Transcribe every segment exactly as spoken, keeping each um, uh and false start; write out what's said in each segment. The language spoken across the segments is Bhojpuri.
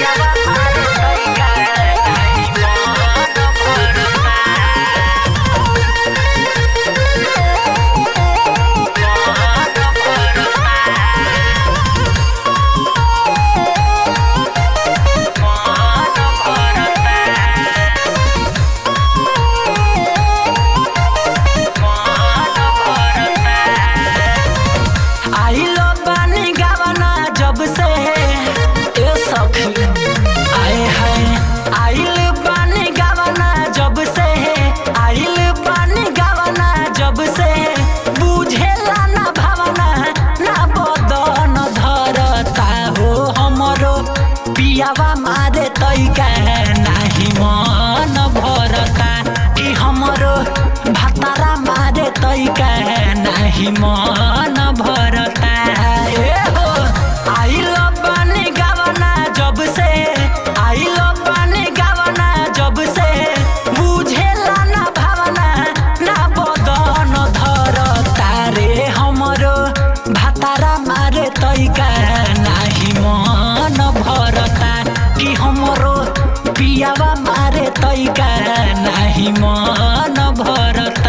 पियावा मारे तैका नाही मन भरता कि हमरो भातारा मारे तैका नाही मन भरता। ए हो आइल बानी गावना जब से आइल बानी गावना जब से बुझेला ना भावना ना बदन धरता रे हमरो भातारा मारे तैका नाही मन भरता कि हमरो पियावा मारे तैका नाही मन भरता।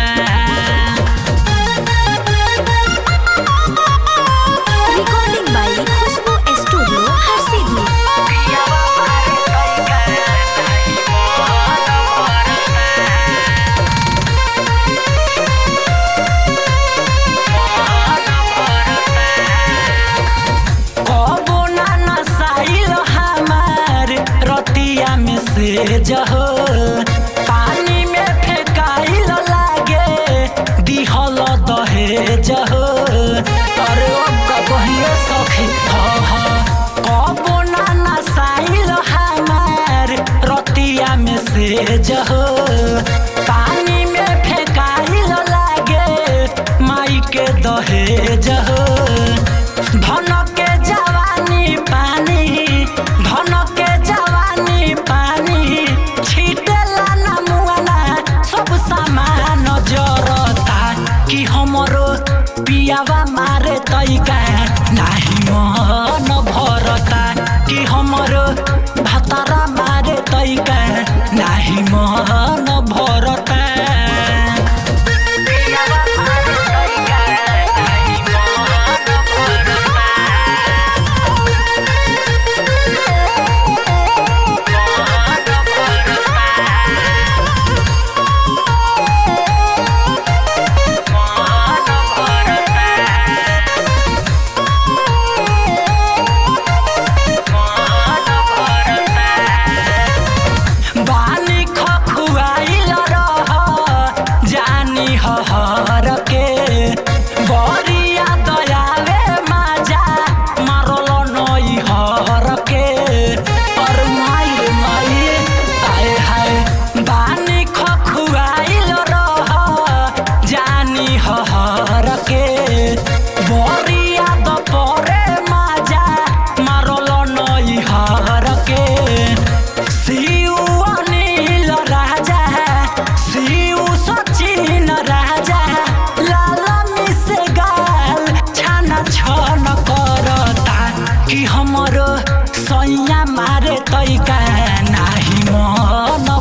Recording by Khushboo studio Harsiddhi. पियावा मारे तैका नाही मन भरता। कबो ना नसाइल हमार रतिया में से जहो पानी में फेंकाइल लागे दिहल दहेज हो। अरे कहिए सखी कबो ना नसाइल हमार रतिया में से जहो पानी में फेंकाइल लागे माई के दहेज हो। धन के जवानी पानी धन के जवानी पानी छीटेला ना मुआना सब सामान जरता कि हमरो पियावा मारे तैका नाही मन भरता कि हमरो भातारा मारे तैका नाही मन भरता। पियावा मारे तैका नाही मन भरता। बानी खखुआइल रह जानी हर के बरिया दयावे माजा मारल नई हर के। और माई माई आए हाय बानी खखुआइल रह जानी हर के बरिया दपरे माजा मारल नई हर के। शिव अनिल राजा शिव सचिन राजा लाला मिसे गाल छाना छन करता कि हमरो सैया मारे तैका नाही मन